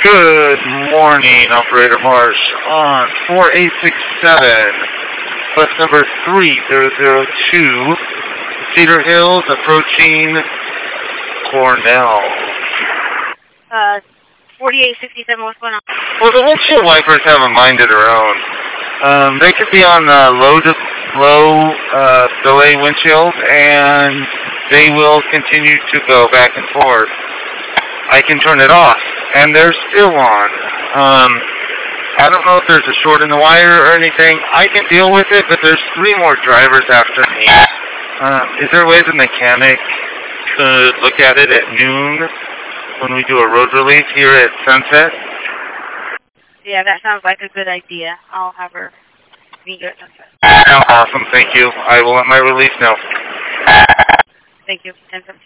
Good morning, Operator Marsh on 4867, bus number 3002, Cedar Hills, approaching Cornell. 4867, what's going on? Well, the windshield wipers have a mind of their own. They could be on low delay windshield, and they will continue to go back and forth. I can turn it off, and they're still on. I don't know if there's a short in the wire or anything. I can deal with it, but there's 3 more drivers after me. Is there a way the mechanic could look at it at noon when we do a road release here at Sunset? Yeah, that sounds like a good idea. I'll have her meet you at Sunset. Awesome, thank you. I will let my release know. Thank you. 10-17.